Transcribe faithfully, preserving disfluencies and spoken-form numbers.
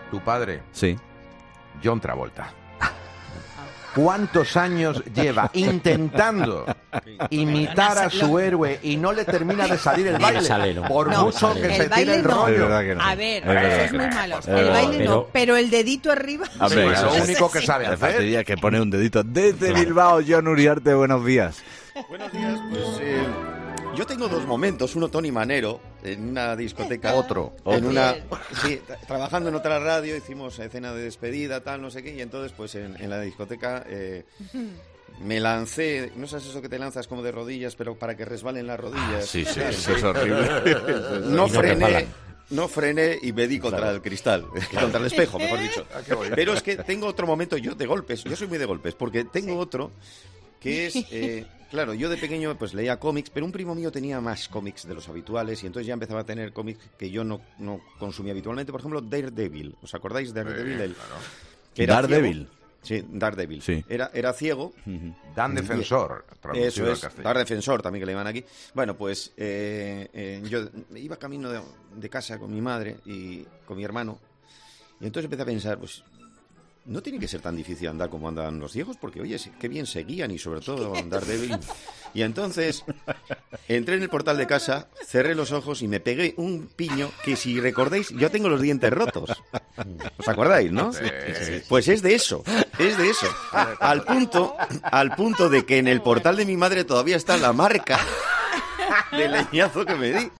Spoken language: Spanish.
Tu padre, Sí. John Travolta. ¿Cuántos años lleva intentando imitar a su héroe y no le termina de salir el baile? sale, no. Por No, mucho sale. que El se tire baile el no. rollo. Es verdad que no. A ver, Es verdad eso es que muy no. malo. Es El verdad. baile Pero- no, pero el dedito arriba. Hombre, Sí, es lo eso único que sabe Le hacer. fastidia que pone un dedito. Desde Bilbao, John Uriarte, buenos días. Buenos días, pues eh, yo tengo dos momentos, uno Tony Manero en una discoteca, otro en una, sí, tra- trabajando en otra radio, hicimos escena de despedida, tal, no sé qué, y entonces pues en, en la discoteca eh, me lancé, no sabes eso que te lanzas como de rodillas, pero para que resbalen las rodillas. Sí, sí, ¿sabes? eso es horrible. No Y no frené, resbalan. no frené y me di contra el cristal, contra el espejo, mejor dicho. Pero es que tengo otro momento yo de golpes, yo soy muy de golpes, porque tengo otro que es, eh, claro, yo de pequeño pues leía cómics, pero un primo mío tenía más cómics de los habituales y entonces ya empezaba a tener cómics que yo no, no consumía habitualmente. Por ejemplo, Daredevil, ¿os acordáis de Daredevil? El- que era Daredevil. ciego. Sí, Daredevil. Sí. Era, era ciego. Dan Defensor, traducido Eso al es, castellano. Dar Defensor también que le llaman aquí. Bueno, pues eh, eh, yo iba camino de, de casa con mi madre y con mi hermano y entonces empecé a pensar, pues no tiene que ser tan difícil andar como andan los ciegos porque, oye, sí, qué bien seguían y sobre todo andar débil. Y entonces entré en el portal de casa, cerré los ojos y me pegué un piño que, si recordáis, yo tengo los dientes rotos. ¿Os acordáis, no? Pues es de eso, es de eso. Al punto, al punto de que en el portal de mi madre todavía está la marca del leñazo que me di.